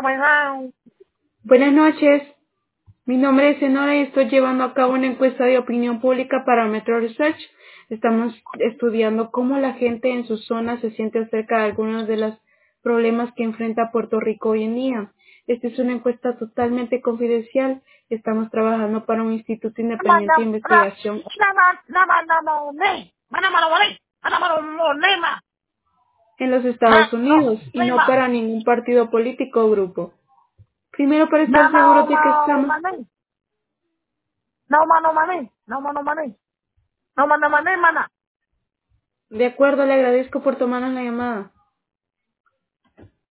Buenas noches, mi nombre es Senora y estoy llevando a cabo una encuesta de opinión pública para Metro Research. Estamos estudiando cómo la gente en su zona se siente acerca de algunos de los problemas que enfrenta Puerto Rico hoy en día. Esta es una encuesta totalmente confidencial. Estamos trabajando para un instituto independiente de investigación en los Estados Unidos y no para ningún partido político o grupo. Primero, para estar seguros de que estamos... De acuerdo, le agradezco por tomarnos la llamada.